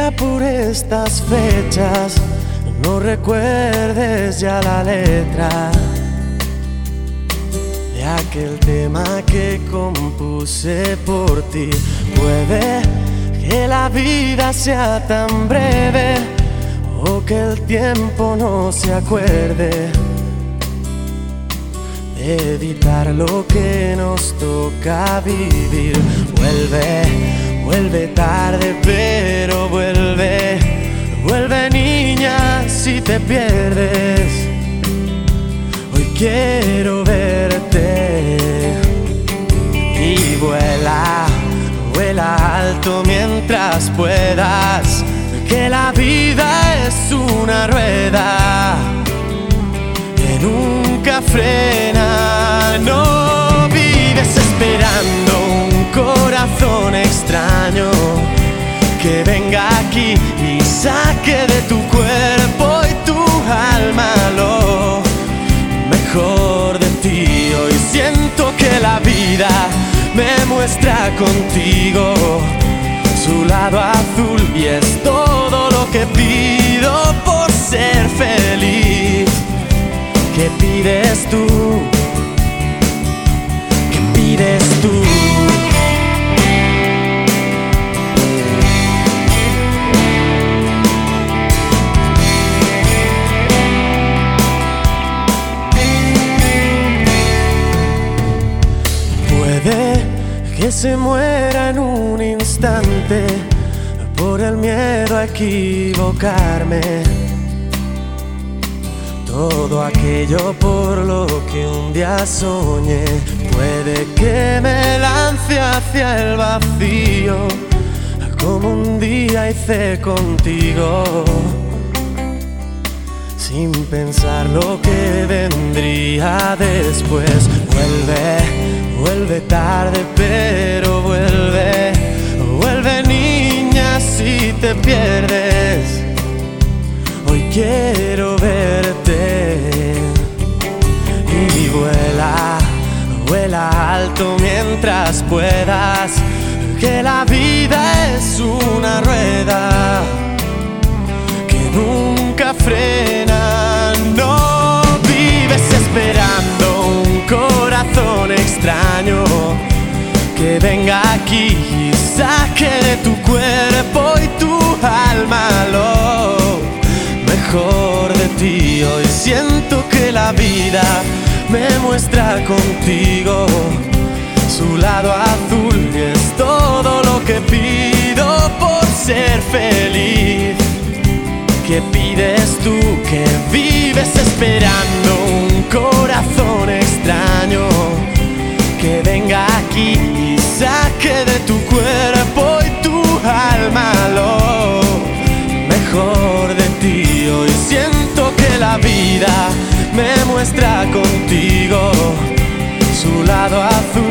día por estas fechas no recuerdes ya la letra de aquel tema que compuse por ti. Puede que la vida sea tan breve o que el tiempo no se acuerde de evitar lo que nos toca vivir. Vuelve tarde, pero vuelve niña si te pierdes. Hoy quiero verte y vuela alto mientras puedas, que la vida es una rueda que nunca frena. No vives esperando un corazón extraño que venga aquí y saque de tu cuerpo y tu alma lo mejor de ti. Hoy siento que la vida me muestra contigo su lado azul y es todo lo que pido por ser feliz. ¿Qué pides tú? ¿Qué pides tú? Puede que se muera en un instante por el miedo a equivocarme. Todo aquello por lo que un día soñé, puede que me lance hacia el vacío, como un día hice contigo, sin pensar lo que vendría después. Vuelve tarde, pero vuelve niña si te pierdes. Hoy quiero verte y vuela alto mientras puedas, que la vida es una rueda que nunca frena. No vives esperando un corazón extraño que venga aquí y saque de tu cuerpo y tu alma lo mejor de ti. Hoy siento que la vida me muestra contigo su lado azul y es todo lo que pido por ser feliz. ¿Qué pides tú? Que vives esperando un corazón extraño que venga aquí y saque de tu cuerpo y tu alma lo mejor de ti. Hoy siento que la vida me muestra contigo su lado azul